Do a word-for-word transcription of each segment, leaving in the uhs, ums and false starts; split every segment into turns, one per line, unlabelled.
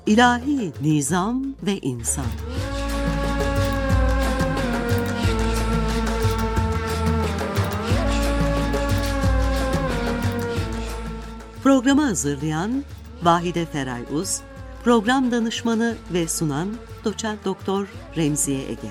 İlahi nizam ve insan. Programı hazırlayan Vahide Feray Uz, program danışmanı ve sunan Doçent Doktor Remziye Ege.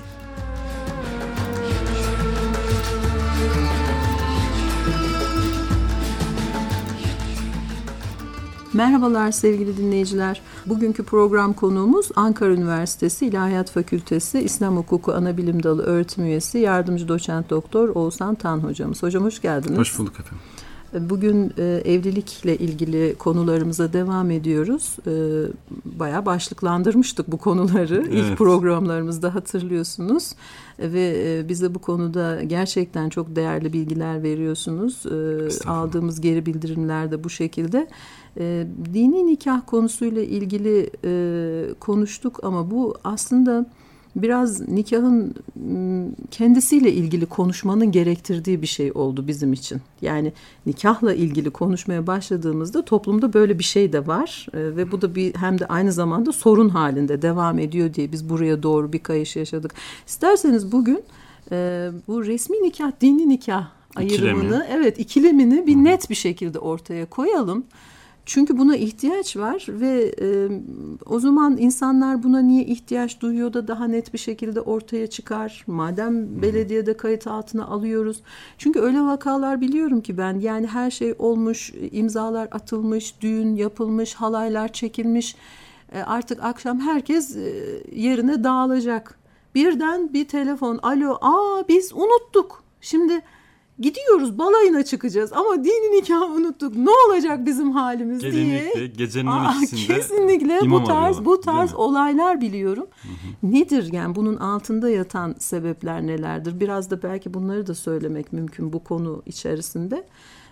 Merhabalar sevgili dinleyiciler. Bugünkü program konuğumuz Ankara Üniversitesi İlahiyat Fakültesi İslam Hukuku Anabilim Dalı Öğretim Üyesi Yardımcı Doçent Doktor Oğuzhan Tan hocamız. Hocam hoş geldiniz.
Hoş bulduk efendim.
Bugün e, evlilikle ilgili konularımıza devam ediyoruz. E, bayağı başlıklandırmıştık bu konuları. Evet. İlk programlarımızda hatırlıyorsunuz. E, ve e, bize bu konuda gerçekten çok değerli bilgiler veriyorsunuz. E, aldığımız geri bildirimler de bu şekilde. E, dini nikah konusuyla ilgili e, konuştuk ama bu aslında biraz nikahın kendisiyle ilgili konuşmanın gerektirdiği bir şey oldu bizim için. Yani nikahla ilgili konuşmaya başladığımızda toplumda böyle bir şey de var e, ve bu da bir hem de aynı zamanda sorun halinde devam ediyor diye biz buraya doğru bir kayış yaşadık. İsterseniz bugün e, bu resmi nikah, dini nikah ayrımını, İkilemi. evet ikilemini bir net bir şekilde ortaya koyalım. Çünkü buna ihtiyaç var ve e, o zaman insanlar buna niye ihtiyaç duyuyor da daha net bir şekilde ortaya çıkar. Madem belediyede kayıt altına alıyoruz. Çünkü öyle vakalar biliyorum ki ben, yani her şey olmuş, imzalar atılmış, düğün yapılmış, halaylar çekilmiş. E, artık akşam herkes e, yerine dağılacak. Birden bir telefon, alo, aa biz unuttuk. Şimdi gidiyoruz, balayına çıkacağız ama dini nikahı unuttuk. Ne olacak bizim halimiz
Gelinlikte,
diye.
Gecenin on ikisinde
kesinlikle bu tarz bu tarz olaylar biliyorum.
Hı hı.
Nedir yani bunun altında yatan sebepler nelerdir? Biraz da belki bunları da söylemek mümkün bu konu içerisinde.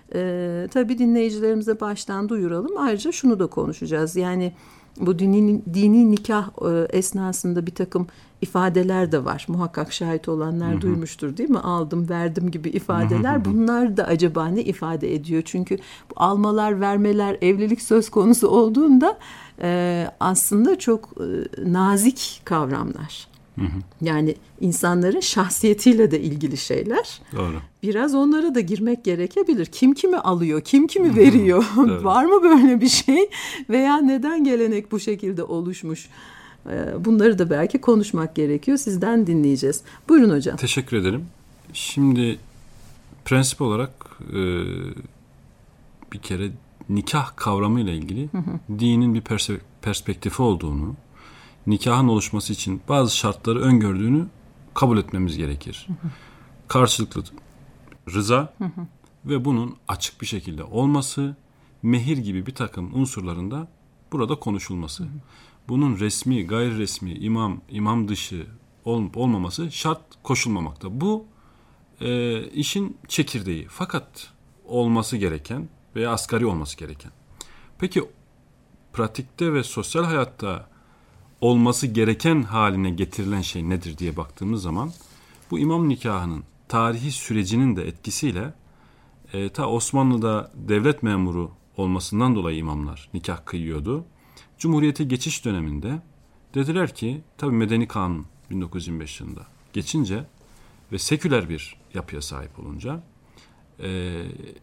Ee, tabii dinleyicilerimize baştan duyuralım. Ayrıca şunu da konuşacağız. Yani bu dini, dini nikah e, esnasında bir takım ifadeler de var. Muhakkak şahit olanlar hı hı. duymuştur değil mi? Aldım, verdim gibi ifadeler. Hı hı hı. Bunlar da acaba ne ifade ediyor? Çünkü bu almalar, vermeler, evlilik söz konusu olduğunda e, aslında çok e, nazik kavramlar. Hı hı. Yani insanların şahsiyetiyle de ilgili şeyler.
Doğru.
Biraz onlara da girmek gerekebilir. Kim kimi alıyor, kim kimi veriyor? Var mı böyle bir şey? Veya neden gelenek bu şekilde oluşmuş? Bunları da belki konuşmak gerekiyor. Sizden dinleyeceğiz. Buyurun hocam.
Teşekkür ederim. Şimdi prensip olarak e, bir kere nikah kavramıyla ilgili hı hı. dinin bir pers- perspektifi olduğunu, nikahın oluşması için bazı şartları öngördüğünü kabul etmemiz gerekir. Hı hı. Karşılıklı rıza hı hı. ve bunun açık bir şekilde olması, mehir gibi bir takım unsurlarında burada konuşulması. Hı hı. Bunun resmi, gayri resmi, imam, imam dışı olup olmaması şart koşulmamakta. Bu e, işin çekirdeği. Fakat olması gereken veya asgari olması gereken. Peki pratikte ve sosyal hayatta olması gereken haline getirilen şey nedir diye baktığımız zaman bu imam nikahının tarihi sürecinin de etkisiyle e, ta Osmanlı'da devlet memuru olmasından dolayı imamlar nikah kıyıyordu. Cumhuriyete geçiş döneminde dediler ki, tabii Medeni Kanun bin dokuz yüz yirmi beş yılında geçince ve seküler bir yapıya sahip olunca e,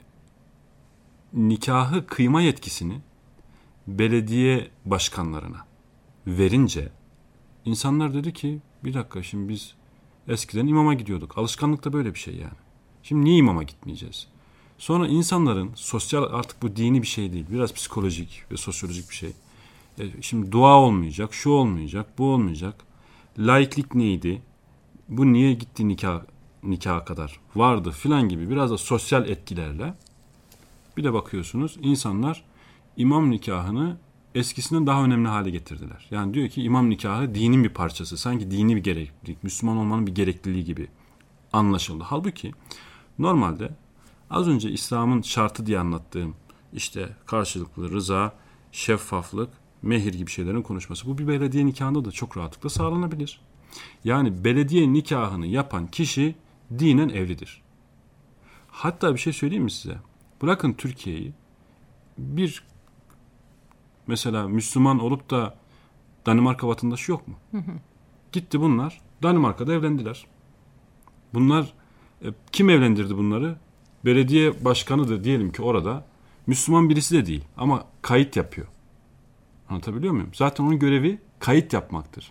nikahı kıyma yetkisini belediye başkanlarına verince insanlar dedi ki, bir dakika, şimdi biz eskiden imama gidiyorduk. Alışkanlık da böyle bir şey yani. Şimdi niye imama gitmeyeceğiz? Sonra insanların sosyal, artık bu dini bir şey değil, biraz psikolojik ve sosyolojik bir şey. Şimdi dua olmayacak, şu olmayacak, bu olmayacak. Laiklik neydi? Bu niye gitti nikah, nikaha kadar? Vardı filan gibi biraz da sosyal etkilerle. Bir de bakıyorsunuz insanlar imam nikahını eskisinden daha önemli hale getirdiler. Yani diyor ki imam nikahı dinin bir parçası. Sanki dini bir gereklilik, Müslüman olmanın bir gerekliliği gibi anlaşıldı. Halbuki normalde az önce İslam'ın şartı diye anlattığım işte karşılıklı rıza, şeffaflık, mehir gibi şeylerin konuşması. Bu bir belediye nikahında da çok rahatlıkla sağlanabilir. Yani belediye nikahını yapan kişi dinen evlidir. Hatta bir şey söyleyeyim mi size? Bırakın Türkiye'yi, bir mesela Müslüman olup da Danimarka vatandaşı yok mu? Hı hı. Gitti bunlar Danimarka'da evlendiler. Bunlar e, kim evlendirdi bunları? Belediye başkanıdır diyelim ki orada. Müslüman birisi de değil ama kayıt yapıyor. Anlatabiliyor muyum? Zaten onun görevi kayıt yapmaktır.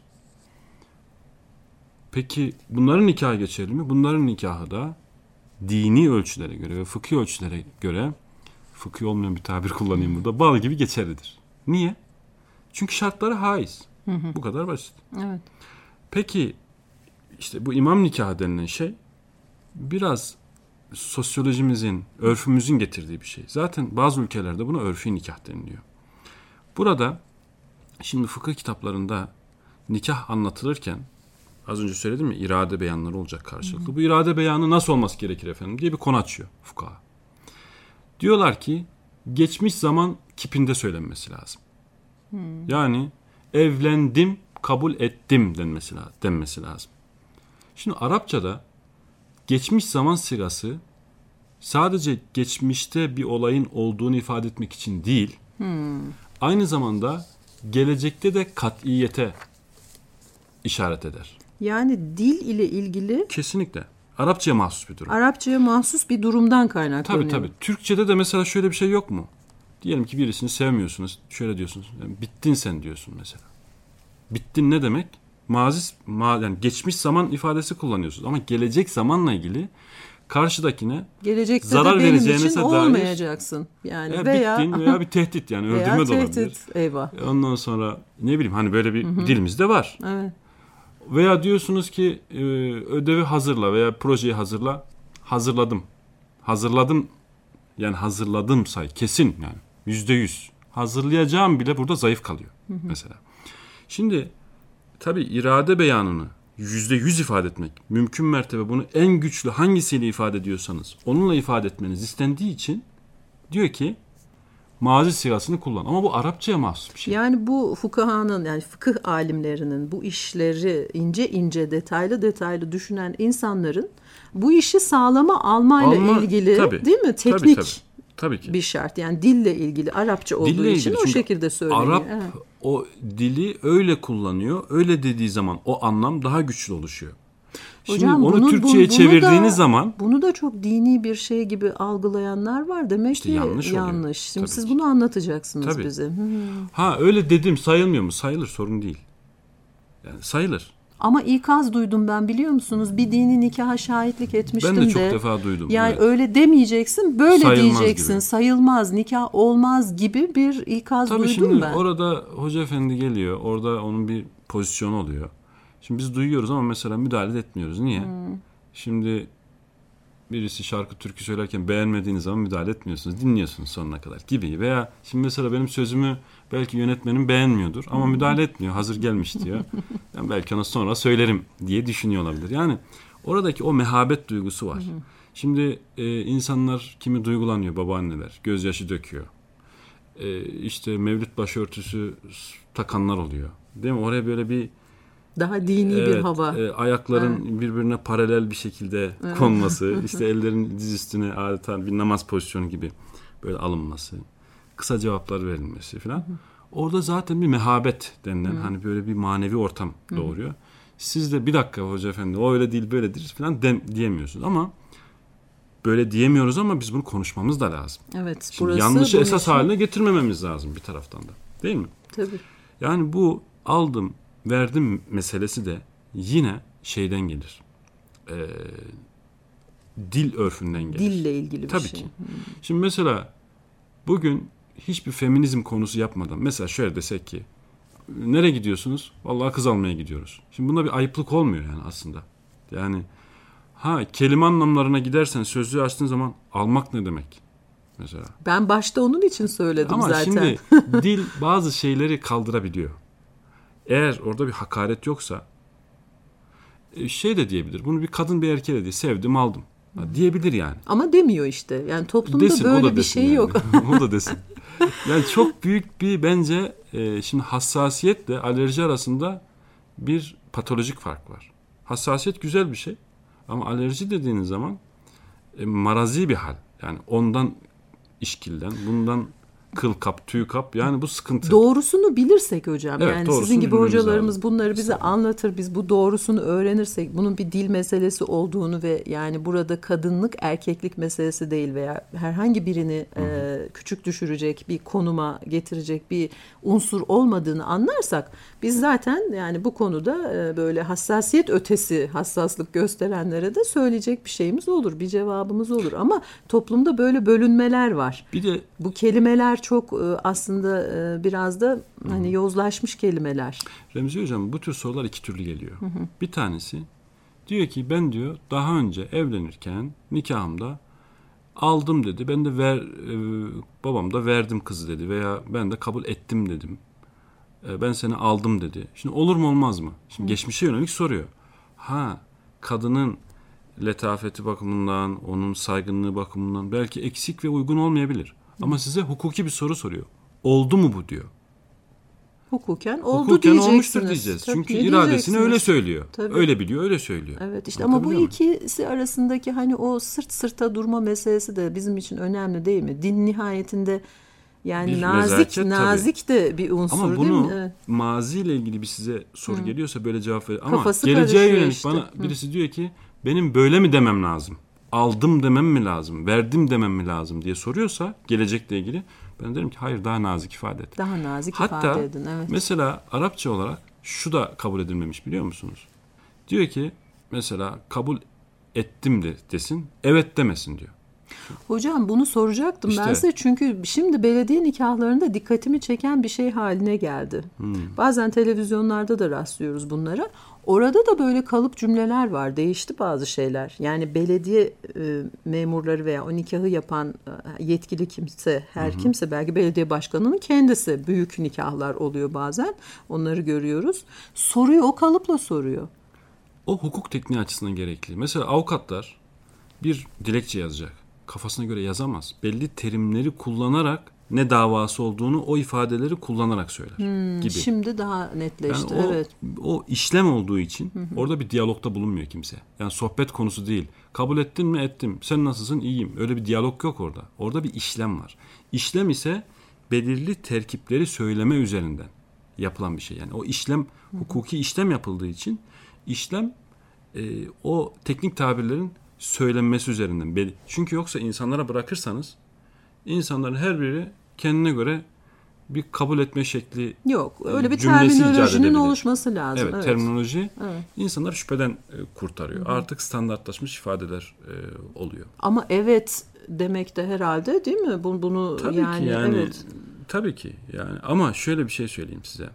Peki bunların nikahı geçerli mi? Bunların nikahı da dini ölçülere göre ve fıkhi ölçülere göre, fıkhi olmayan bir tabir kullanayım burada, bal gibi geçerlidir. Niye? Çünkü şartları haiz. Hı hı. Bu kadar basit.
Evet.
Peki işte bu imam nikahı denilen şey biraz sosyolojimizin, örfümüzün getirdiği bir şey. Zaten bazı ülkelerde buna örfi nikah deniliyor. Burada şimdi fıkıh kitaplarında nikah anlatılırken az önce söyledim ya, irade beyanları olacak karşılıklı. Hı hı. Bu irade beyanı nasıl olması gerekir efendim diye bir konu açıyor fukaha. Diyorlar ki geçmiş zaman kipinde söylenmesi lazım. Hı. Yani evlendim, kabul ettim denmesi, denmesi lazım. Şimdi Arapçada geçmiş zaman sigası sadece geçmişte bir olayın olduğunu ifade etmek için değil, hmm. aynı zamanda gelecekte de kat'iyete işaret eder.
Yani dil ile ilgili...
Kesinlikle. Arapçaya mahsus bir durum.
Arapçaya mahsus bir durumdan kaynaklanıyor.
Tabii tabii. Türkçede de mesela şöyle bir şey yok mu? Diyelim ki birisini sevmiyorsunuz. Şöyle diyorsunuz. Yani bittin sen diyorsun mesela. Bittin ne demek? Mazi, ma, yani geçmiş zaman ifadesi kullanıyorsunuz. Ama gelecek zamanla ilgili karşıdakine
gelecekte
zarar
de benim
vereceğine
için
dair,
olmayacaksın. Yani
veya,
veya
bittin veya bir tehdit, yani öldürme de olabilir.
Tehdit, eyvah.
Ondan sonra ne bileyim hani böyle bir Hı-hı. dilimizde var.
Evet.
Veya diyorsunuz ki e, ödevi hazırla veya projeyi hazırla. Hazırladım. Hazırladım. Yani hazırladım say. Kesin yani. Yüzde yüz. Hazırlayacağım bile burada zayıf kalıyor. Hı hı. Mesela. Şimdi tabii irade beyanını yüzde yüz ifade etmek, mümkün mertebe bunu en güçlü hangisiyle ifade ediyorsanız onunla ifade etmeniz istendiği için diyor ki mazi sigasını kullan. Ama bu Arapçaya mahsus bir şey.
Yani bu fukahanın, yani fıkıh alimlerinin bu işleri ince ince detaylı detaylı düşünen insanların bu işi sağlama almayla Alma, ilgili tabii, değil mi? Teknik tabii, tabii, tabii ki. Bir şart. Yani dille ilgili, Arapça olduğu dille için ilgili. O şekilde söyleniyor.
Arap
evet.
o dili öyle kullanıyor. Öyle dediği zaman o anlam daha güçlü oluşuyor. Şimdi Hocam, onu bunu, Türkçe'ye bunu çevirdiğiniz da, zaman...
Bunu da çok dini bir şey gibi algılayanlar var. Demek işte ki yanlış. yanlış. Şimdi tabii siz ki. Bunu anlatacaksınız tabii. bize. Hmm.
Ha öyle dedim, sayılmıyor mu? Sayılır, sorun değil. Yani sayılır.
Ama ikaz duydum ben, biliyor musunuz? Bir dini nikaha şahitlik etmiştim de.
Ben de çok de, defa duydum.
Yani
evet.
öyle demeyeceksin, böyle
sayılmaz
diyeceksin.
Gibi.
Sayılmaz, nikah olmaz gibi bir ikaz
tabii
duydum
şimdi
ben.
Orada hoca efendi geliyor. Orada onun bir pozisyonu oluyor. Şimdi biz duyuyoruz ama mesela müdahale etmiyoruz. Niye? Hmm. Şimdi birisi şarkı türkü söylerken beğenmediğiniz zaman müdahale etmiyorsunuz. Dinliyorsunuz sonuna kadar gibi. Veya şimdi mesela benim sözümü belki yönetmenim beğenmiyordur ama müdahale etmiyor. Hazır gelmiş diyor. Ben belki ona sonra söylerim diye düşünüyor olabilir. Yani oradaki o mehabet duygusu var. Şimdi e, insanlar kimi duygulanıyor, babaanneler. Gözyaşı döküyor. E, işte mevlüt başörtüsü takanlar oluyor. Değil mi? Oraya böyle bir
daha dini evet, bir hava.
E, ayakların evet. birbirine paralel bir şekilde evet. konması, işte ellerin diz üstüne adeta bir namaz pozisyonu gibi böyle alınması, kısa cevaplar verilmesi falan. Hı hı. Orada zaten bir mehabet denilen hı. hani böyle bir manevi ortam hı. doğuruyor. Siz de bir dakika hoca efendi o öyle değil böyledir falan dem, diyemiyorsunuz ama böyle diyemiyoruz ama biz bunu konuşmamız da lazım.
Evet.
Şimdi burası yanlışı esas için... haline getirmememiz lazım bir taraftan da. Değil mi?
Tabii.
Yani bu aldım verdim meselesi de yine şeyden gelir. E, dil örfünden gelir.
Dille ilgili bir
Tabii
şey.
Tabii ki. Hmm. Şimdi mesela bugün hiçbir feminizm konusu yapmadan mesela şöyle desek ki nereye gidiyorsunuz? Vallahi kız almaya gidiyoruz. Şimdi bunda bir ayıplık olmuyor yani aslında. Yani ha kelime anlamlarına gidersen sözlüğü açtığın zaman almak ne demek? Mesela.
Ben başta onun için söyledim
ama
zaten.
Ama şimdi dil bazı şeyleri kaldırabiliyor. Eğer orada bir hakaret yoksa şey de diyebilir. Bunu bir kadın bir erkeğe de diye sevdim aldım. Hmm. Diyebilir yani.
Ama demiyor işte. Yani toplumda desin, böyle bir şey
yani.
yok.
O da desin. Yani çok büyük bir bence e, şimdi hassasiyetle alerji arasında bir patolojik fark var. Hassasiyet güzel bir şey. Ama alerji dediğiniz zaman e, marazi bir hal. Yani ondan işkilden, bundan kıl kap, tüy kap. Yani bu sıkıntı.
Doğrusunu bilirsek hocam.
Evet,
yani sizin gibi
bilmemiz
hocalarımız
lazım.
bunları bize anlatır. Biz bu doğrusunu öğrenirsek, bunun bir dil meselesi olduğunu ve yani burada kadınlık erkeklik meselesi değil veya herhangi birini e, küçük düşürecek bir konuma getirecek bir unsur olmadığını anlarsak biz zaten yani bu konuda e, böyle hassasiyet ötesi hassaslık gösterenlere de söyleyecek bir şeyimiz olur, bir cevabımız olur. Ama toplumda böyle bölünmeler var.
Bir de
bu kelimeler çok aslında biraz da hani yozlaşmış kelimeler.
Remzi Hocam bu tür sorular iki türlü geliyor. Hı hı. Bir tanesi diyor ki ben diyor daha önce evlenirken nikahımda aldım dedi. Ben de ver e, babam da verdim kızı dedi veya ben de kabul ettim dedim. E, ben seni aldım dedi. Şimdi olur mu olmaz mı? Şimdi hı. geçmişe yönelik soruyor. Ha kadının letafeti bakımından, onun saygınlığı bakımından belki eksik ve uygun olmayabilir. Hı. Ama size hukuki bir soru soruyor. Oldu mu bu diyor.
Hukuken oldu
Hukuken
diyeceksiniz.
olmuştur diyeceğiz. Tabii, çünkü iradesini öyle söylüyor. Tabii. Öyle biliyor, öyle söylüyor.
Evet işte ama bu ikisi arasındaki hani o sırt sırta durma meselesi de bizim için önemli değil mi? Din nihayetinde yani bir nazik nezaket, nazik tabii. de bir unsur
ama
değil mi?
Ama bunu
evet.
maziyle ilgili bir size soru Hı. geliyorsa böyle cevap verir. Ama
Kafası
geleceğe yönelik
işte.
bana Hı. birisi diyor ki benim böyle mi demem lazım? Aldım demem mi lazım? Verdim demem mi lazım diye soruyorsa gelecekle ilgili ben derim ki hayır daha nazik ifade et.
Daha nazik
Hatta,
ifade edin. Evet.
Mesela Arapça olarak şu da kabul edilmemiş biliyor musunuz? Diyor ki mesela kabul ettim de desin, evet demesin diyor.
Hocam bunu soracaktım işte. Ben size çünkü şimdi belediye nikahlarında dikkatimi çeken bir şey haline geldi. Hmm. Bazen televizyonlarda da rastlıyoruz bunlara. Orada da böyle kalıp cümleler var. Değişti bazı şeyler. Yani belediye e, memurları veya o nikahı yapan e, yetkili kimse, her hı hı. kimse belki belediye başkanının kendisi büyük nikahlar oluyor bazen. Onları görüyoruz. Soruyor, o kalıpla soruyor.
O hukuk tekniği açısından gerekli. Mesela avukatlar bir dilekçe yazacak. Kafasına göre yazamaz. Belli terimleri kullanarak ne davası olduğunu o ifadeleri kullanarak söyler
hmm,
gibi.
Şimdi daha netleşti.
Yani o,
evet.
O işlem olduğu için hı hı. orada bir diyalogda bulunmuyor kimse. Yani sohbet konusu değil. Kabul ettin mi? Ettim. Sen nasılsın? İyiyim. Öyle bir diyalog yok orada. Orada bir işlem var. İşlem ise belirli terkipleri söyleme üzerinden yapılan bir şey. Yani o işlem hı hı. hukuki işlem yapıldığı için işlem e, o teknik tabirlerin söylenmesi üzerinden. Çünkü yoksa insanlara bırakırsanız insanların her biri kendine göre bir kabul etme şekli
yok. Öyle bir terminolojinin oluşması lazım.
Evet, evet. Terminoloji evet. insanları şüpheden kurtarıyor. Hı-hı. Artık standartlaşmış ifadeler e, oluyor.
Ama evet demek de herhalde değil mi? Bunu, bunu
tabii
yani,
ki yani
evet.
tabii ki yani ama şöyle bir şey söyleyeyim size.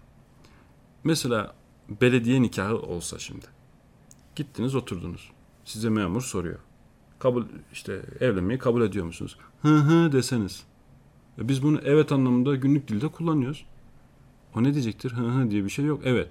Mesela belediye nikahı olsa şimdi. Gittiniz oturdunuz. Size memur soruyor. Kabul işte evlenmeyi kabul ediyor musunuz? Hı hı deseniz. E biz bunu evet anlamında günlük dilde kullanıyoruz. O ne diyecektir? Hı hı diye bir şey yok. Evet.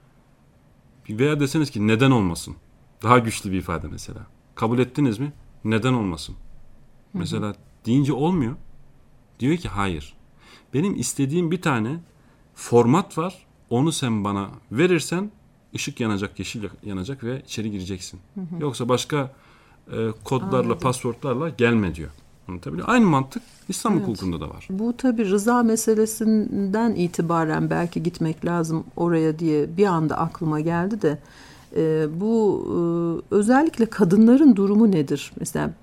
Veya deseniz ki neden olmasın? Daha güçlü bir ifade mesela. Kabul ettiniz mi? Neden olmasın? Hı hı. Mesela deyince olmuyor. Diyor ki hayır. Benim istediğim bir tane format var. Onu sen bana verirsen ışık yanacak, yeşil yanacak ve içeri gireceksin. Hı hı. Yoksa başka e, kodlarla, Anladım. paswortlarla gelme diyor. Anlatabiliyor muyum? Aynı mantık İslam evet. hukukunda da var.
Bu tabii rıza meselesinden itibaren belki gitmek lazım oraya diye bir anda aklıma geldi de e, bu e, özellikle kadınların durumu nedir? Mesela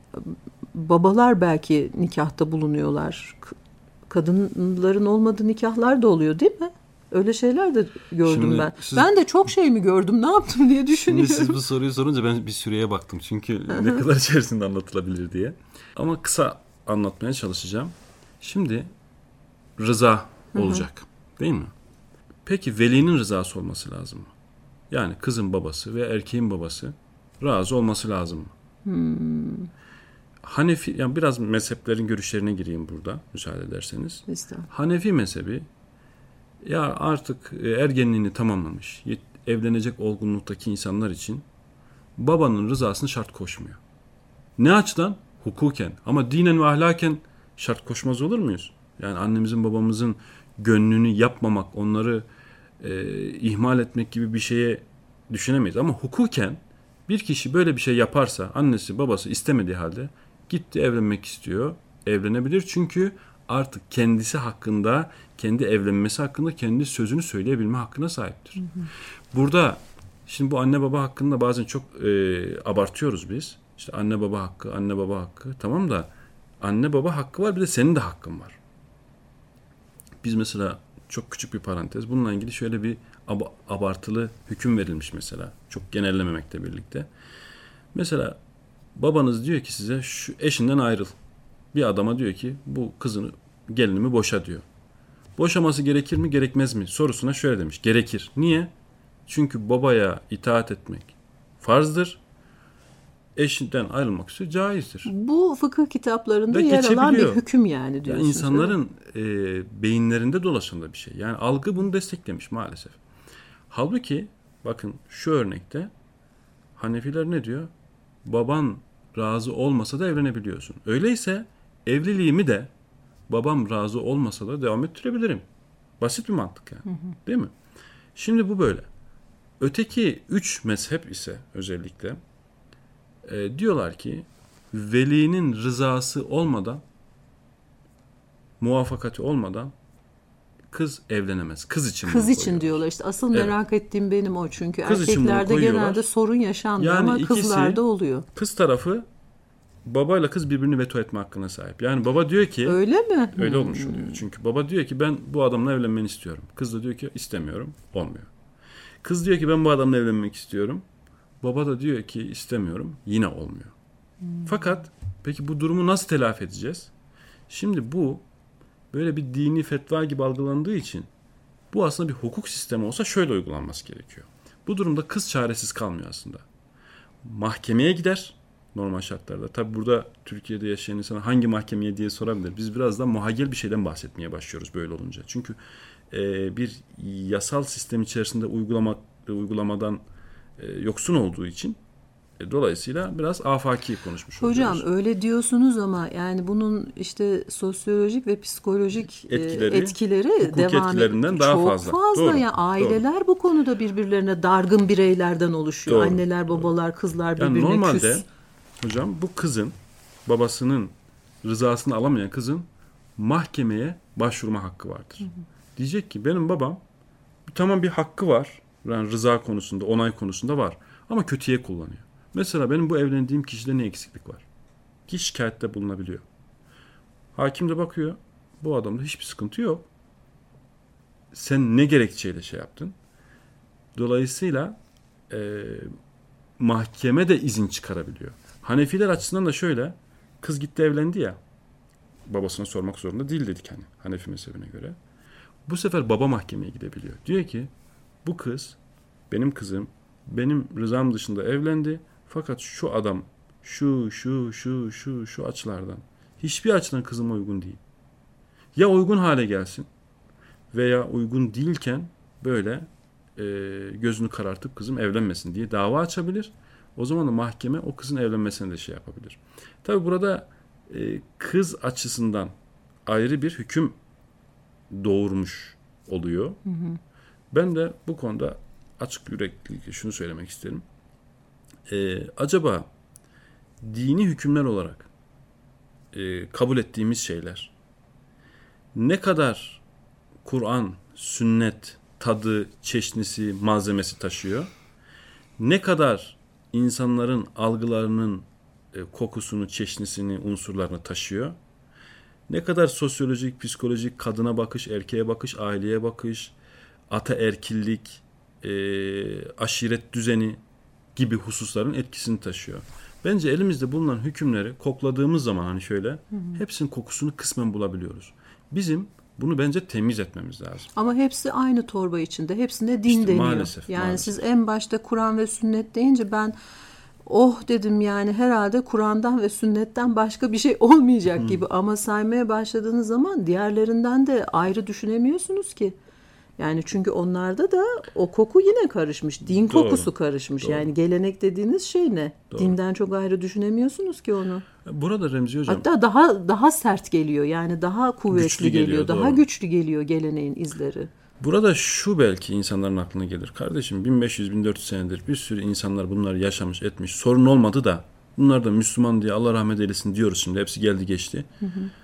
babalar belki nikahta bulunuyorlar. Kadınların olmadığı nikahlar da oluyor değil mi? Öyle şeyler de gördüm şimdi ben. Siz, ben de çok şey mi gördüm, ne yaptım diye düşünüyorum.
Şimdi siz bu soruyu sorunca ben bir süreye baktım. Çünkü ne kadar içerisinde anlatılabilir diye. Ama kısa anlatmaya çalışacağım. Şimdi rıza olacak. Değil mi? Peki velinin rızası olması lazım mı? Yani kızın babası ve erkeğin babası razı olması lazım mı? Hmm. Hanefi, yani biraz mezheplerin görüşlerine gireyim burada müsaade ederseniz. Hanefi mezhebi ya artık ergenliğini tamamlamış, evlenecek olgunluktaki insanlar için babanın rızasını şart koşmuyor. Ne açıdan? Hukuken. Ama dinen ve ahlaken şart koşmaz olur muyuz? Yani annemizin babamızın gönlünü yapmamak, onları e, ihmal etmek gibi bir şeye düşünemeyiz. Ama hukuken bir kişi böyle bir şey yaparsa, annesi babası istemediği halde gitti evlenmek istiyor, evlenebilir. Çünkü artık kendisi hakkında, kendi evlenmesi hakkında kendi sözünü söyleyebilme hakkına sahiptir. Hı hı. Burada şimdi bu anne baba hakkında bazen çok e, abartıyoruz biz. İşte anne baba hakkı, anne baba hakkı. Tamam da anne baba hakkı var, bir de senin de hakkın var. Biz mesela çok küçük bir parantez. Bununla ilgili şöyle bir ab- abartılı hüküm verilmiş mesela. Çok genellememekle birlikte. Mesela babanız diyor ki size şu eşinden ayrıl. Bir adama diyor ki bu kızını, gelinimi boşa diyor. Boşaması gerekir mi gerekmez mi sorusuna şöyle demiş. Gerekir. Niye? Çünkü babaya itaat etmek farzdır. Eşinden ayrılmak ise caizdir.
Bu fıkıh kitaplarında ve yer alan bir hüküm yani diyorsunuz.
Yani insanların e, beyinlerinde dolaşan da bir şey. Yani algı bunu desteklemiş maalesef. Halbuki bakın şu örnekte Hanefiler ne diyor? Baban razı olmasa da evlenebiliyorsun. Öyleyse evliliğimi de babam razı olmasa da devam ettirebilirim. Basit bir mantık yani. Hı hı. Değil mi? Şimdi bu böyle. Öteki üç mezhep ise özellikle e, diyorlar ki velinin rızası olmadan, muvafakati olmadan kız evlenemez. Kız için
Kız için koyuyorlar. Diyorlar işte. Asıl evet. merak ettiğim benim o. Çünkü kız erkeklerde genelde sorun yaşanmıyor yani ama ikisi, kızlarda oluyor.
Kız tarafı babayla kız birbirini veto etme hakkına sahip. Yani baba diyor ki...
Öyle mi?
Öyle hmm. olmuş oluyor. Çünkü baba diyor ki ben bu adamla evlenmeni istiyorum. Kız da diyor ki istemiyorum. Olmuyor. Kız diyor ki ben bu adamla evlenmek istiyorum. Baba da diyor ki istemiyorum. Yine olmuyor. Hmm. Fakat peki bu durumu nasıl telafi edeceğiz? Şimdi bu böyle bir dini fetva gibi algılandığı için bu aslında bir hukuk sistemi olsa şöyle uygulanması gerekiyor. Bu durumda kız çaresiz kalmıyor aslında. Mahkemeye gider normal şartlarda. Tabi burada Türkiye'de yaşayan insana hangi mahkemeye diye sorabilir. Biz biraz da muhayyel bir şeyden bahsetmeye başlıyoruz böyle olunca. Çünkü e, bir yasal sistem içerisinde uygulama, uygulamadan e, yoksun olduğu için e, dolayısıyla biraz afaki konuşmuş oluyoruz.
Hocam öyle diyorsunuz ama yani bunun işte sosyolojik ve psikolojik etkileri, etkileri devam
etkilerinden daha
çok
fazla.
fazla. Doğru, yani aileler doğru. Bu konuda birbirlerine dargın bireylerden oluşuyor. Doğru, Anneler, babalar, doğru. Kızlar birbirine yani
normalde,
küs.
Hocam bu kızın babasının rızasını alamayan kızın mahkemeye başvurma hakkı vardır. Hı hı. Diyecek ki benim babam tamam bir hakkı var. Yani rıza konusunda, onay konusunda var. Ama kötüye kullanıyor. Mesela benim bu evlendiğim kişide ne eksiklik var? Ki şikayette bulunabiliyor. Hakim de bakıyor. Bu adamda hiçbir sıkıntı yok. Sen ne gerekçeyle şey yaptın? Dolayısıyla e, mahkeme de izin çıkarabiliyor. Hanefiler açısından da şöyle. Kız gitti evlendi ya. Babasına sormak zorunda değil dedik hani. Hanefi mezhebine göre. Bu sefer baba mahkemeye gidebiliyor. Diyor ki bu kız benim kızım benim rızam dışında evlendi. Fakat şu adam şu şu şu şu şu açılardan hiçbir açıdan kızıma uygun değil. Ya uygun hale gelsin veya uygun değilken böyle e, gözünü karartıp kızım evlenmesin diye dava açabilir. O zaman da mahkeme o kızın evlenmesine de şey yapabilir. Tabii burada e, kız açısından ayrı bir hüküm doğurmuş oluyor. Hı hı. Ben de bu konuda açık yüreklilikle şunu söylemek isterim. Ee, acaba dini hükümler olarak e, kabul ettiğimiz şeyler ne kadar Kur'an, sünnet, tadı, çeşnisi, malzemesi taşıyor? Ne kadar insanların algılarının e, kokusunu, çeşnisini, unsurlarını taşıyor? Ne kadar sosyolojik, psikolojik, kadına bakış, erkeğe bakış, aileye bakış, ataerkillik, e, aşiret düzeni gibi hususların etkisini taşıyor. Bence elimizde bulunan hükümleri kokladığımız zaman hani şöyle hı hı. hepsinin kokusunu kısmen bulabiliyoruz. Bizim bunu bence temiz etmemiz lazım.
Ama hepsi aynı torba içinde. Hepsinde din
işte
deniyor.
Maalesef.
Yani
maalesef.
Siz en başta Kur'an ve sünnet deyince ben oh dedim yani herhalde Kur'an'dan ve sünnetten başka bir şey olmayacak hmm. gibi. Ama saymaya başladığınız zaman diğerlerinden de ayrı düşünemiyorsunuz ki. Yani çünkü onlarda da o koku yine karışmış. Din Doğru. kokusu karışmış. Doğru. Yani gelenek dediğiniz şey ne? Doğru. Dinden çok ayrı düşünemiyorsunuz ki onu.
Burada Remzi Hocam.
Hatta daha daha sert geliyor. Yani daha kuvvetli geliyor. geliyor daha doğru. güçlü geliyor geleneğin izleri.
Burada şu belki insanların aklına gelir. Kardeşim bin beş yüz bin dört yüz senedir bir sürü insanlar bunları yaşamış etmiş. Sorun olmadı da bunlar da Müslüman diye Allah rahmet eylesin diyoruz şimdi. Hepsi geldi geçti. Hı hı.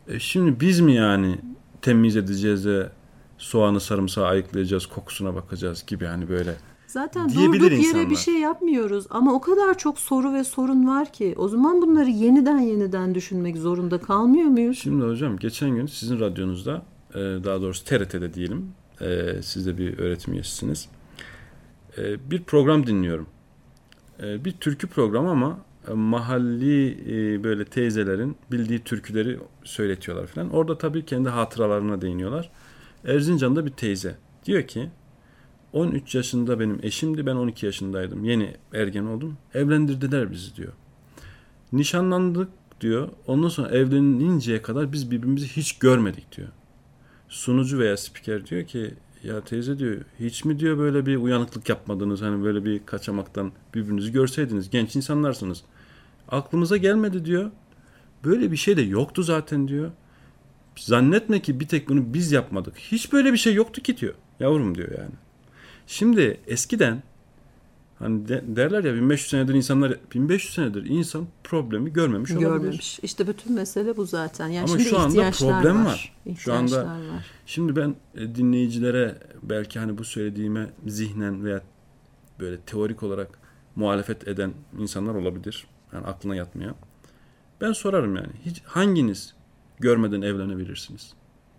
E şimdi biz mi yani temiz edeceğiz de soğanı sarımsağı ayıklayacağız, kokusuna bakacağız gibi yani böyle.
Zaten durduk yere bir şey yapmıyoruz ama o kadar çok soru ve sorun var ki o zaman bunları yeniden yeniden düşünmek zorunda kalmıyor muyuz?
Şimdi hocam geçen gün sizin radyonuzda, daha doğrusu T R T'de diyelim, siz de bir öğretim üyesisiniz, bir program dinliyorum. Bir türkü programı ama mahalli böyle teyzelerin bildiği türküleri söyletiyorlar falan. Orada tabii kendi hatıralarına değiniyorlar. Erzincan'da bir teyze diyor ki on üç yaşında benim eşimdi, ben on iki yaşındaydım. Yeni ergen oldum. Evlendirdiler bizi diyor. Nişanlandık diyor. Ondan sonra evleninceye kadar biz birbirimizi hiç görmedik diyor. Sunucu veya spiker diyor ki ya teyze diyor hiç mi diyor böyle bir uyanıklık yapmadınız? Hani böyle bir kaçamaktan birbirinizi görseydiniz. Genç insanlarsınız. Aklımıza gelmedi diyor. Böyle bir şey de yoktu zaten diyor. Zannetme ki bir tek bunu biz yapmadık. Hiç böyle bir şey yoktu ki diyor. Yavrum diyor yani. Şimdi eskiden hani de, derler ya bin beş yüz senedir insanlar bin beş yüz senedir insan problemi görmemiş olabilir.
Görmemiş. İşte bütün mesele bu zaten. Yani
ama
şimdi
şu anda problem var.
var.
Şu anda
var.
Şimdi ben dinleyicilere belki hani bu söylediğime zihnen veya böyle teorik olarak muhalefet eden insanlar olabilir. Yani aklına yatmayan. Ben sorarım yani. Hiç hanginiz görmeden evlenebilirsiniz?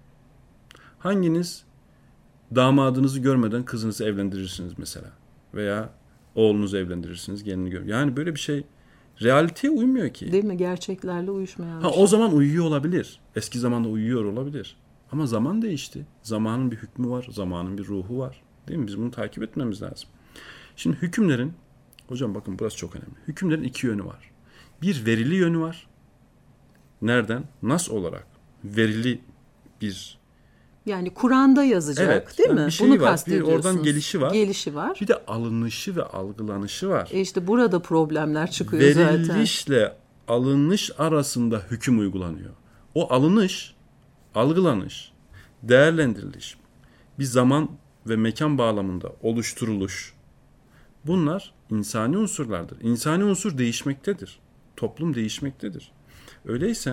Hanginiz damadınızı görmeden kızınızı evlendirirsiniz mesela? Veya oğlunuzu evlendirirsiniz, gelini gör. Yani böyle bir şey realiteye uymuyor ki.
Değil mi? Gerçeklerle uyuşmayan.
Ha, o zaman uyuyor olabilir. Eski zamanda uyuyor olabilir. Ama zaman değişti. Zamanın bir hükmü var, zamanın bir ruhu var. Değil mi? Biz bunu takip etmemiz lazım. Şimdi hükümlerin, hocam bakın burası çok önemli. Hükümlerin iki yönü var. Bir verili yönü var. Nereden? Nas olarak verili bir.
Yani Kur'an'da yazacak,
evet,
değil
yani
mi?
Bir şeyi
Bunu
var. Bir oradan gelişi var.
Gelişi var.
Bir de alınışı ve algılanışı var.
E işte burada problemler çıkıyor
Verilişle
zaten.
Verilişle alınış arasında hüküm uygulanıyor. O alınış, algılanış, değerlendiriliş, bir zaman ve mekan bağlamında oluşturuluş. Bunlar insani unsurlardır. İnsani unsur değişmektedir. Toplum değişmektedir. Öyleyse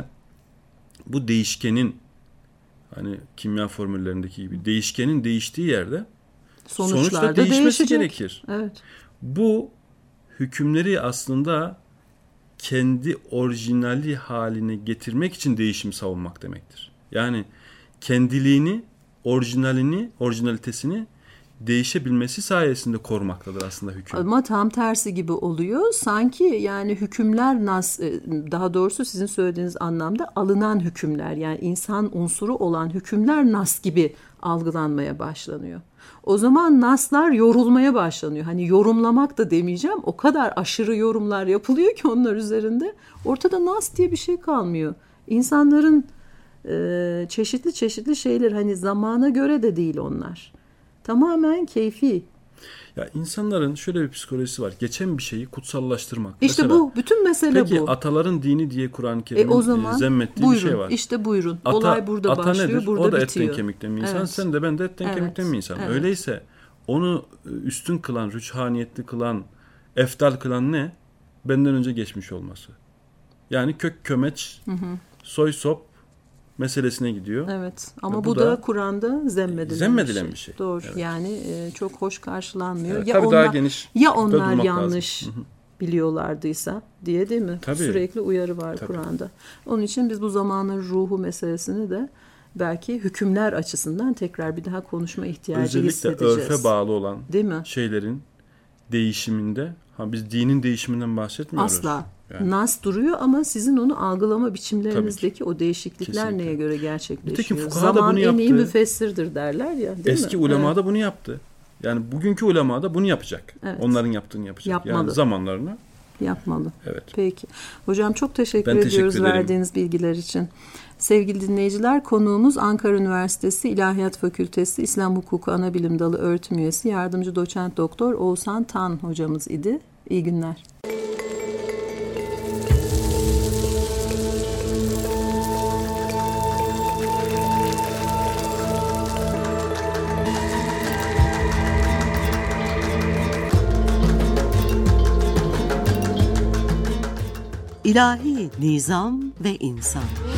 bu değişkenin, hani kimya formüllerindeki gibi değişkenin değiştiği yerde sonuçta değişmesi değişecek. Gerekir.
Evet.
Bu hükümleri aslında kendi orijinali haline getirmek için değişim savunmak demektir. Yani kendiliğini, orijinalini, orijinalitesini değişebilmesi sayesinde korumaktadır aslında hüküm.
Ama tam tersi gibi oluyor. Sanki yani hükümler nas, daha doğrusu sizin söylediğiniz anlamda alınan hükümler, yani insan unsuru olan hükümler nas gibi algılanmaya başlanıyor. O zaman naslar yorulmaya başlanıyor. Hani yorumlamak da demeyeceğim. O kadar aşırı yorumlar yapılıyor ki onlar üzerinde. Ortada nas diye bir şey kalmıyor. İnsanların e, çeşitli çeşitli şeyler, hani zamana göre de değil onlar. Tamamen keyfi.
Ya insanların şöyle bir psikolojisi var. Geçen bir şeyi kutsallaştırmak.
İşte mesela, bu bütün mesele
peki,
bu.
Peki ataların dini diye Kur'an-ı Kerim'in e, o zaman, zemmettiği
buyurun,
bir şey var.
İşte buyurun.
Ata,
Olay burada
ata
başlıyor,
nedir?
burada
o da
bitiyor.
etten kemikten mi insan?
Evet.
Sen de ben de etten
evet.
kemikten mi insan?
Evet.
Öyleyse onu üstün kılan, rüçhaniyetli kılan, eftal kılan ne? Benden önce geçmiş olması. Yani kök kömeç, hı hı. soy sop meselesine gidiyor.
Evet. Ama bu, bu da, da Kur'an'da zemmedilen,
zemmedilen
bir şey.
Bir şey.
Doğru.
Evet.
Yani e, çok hoş karşılanmıyor.
Evet,
ya
tabii
onlar,
daha geniş
ya onlar yanlış biliyorlardıysa diye, değil mi?
Tabii.
Sürekli uyarı var
Tabii.
Kur'an'da. Onun için biz bu zamanın ruhu meselesini de belki hükümler açısından tekrar bir daha konuşma ihtiyacı
özellikle
hissedeceğiz.
Özellikle örfe bağlı olan
değil mi?
şeylerin değişiminde, ha biz dinin değişiminden bahsetmiyoruz.
Asla. Yani. Nas duruyor ama sizin onu algılama biçimlerinizdeki o değişiklikler Kesinlikle. Neye göre gerçekleşiyor? Zaman en iyi müfessirdir derler ya. Değil
Eski
mi?
ulema
evet.
da bunu yaptı. Yani bugünkü ulema da bunu yapacak. Evet. Onların yaptığını yapacak.
Yapmalı.
Yani zamanlarını
yapmalı.
Evet.
Peki. Hocam çok teşekkür
ben
ediyoruz
teşekkür
verdiğiniz bilgiler için. Sevgili dinleyiciler, konuğumuz Ankara Üniversitesi İlahiyat Fakültesi İslam Hukuku Anabilim Dalı Öğretim Üyesi Yardımcı Doçent Doktor Oğuzhan Tan hocamız idi. İyi günler.
İlahi Nizam ve İnsan.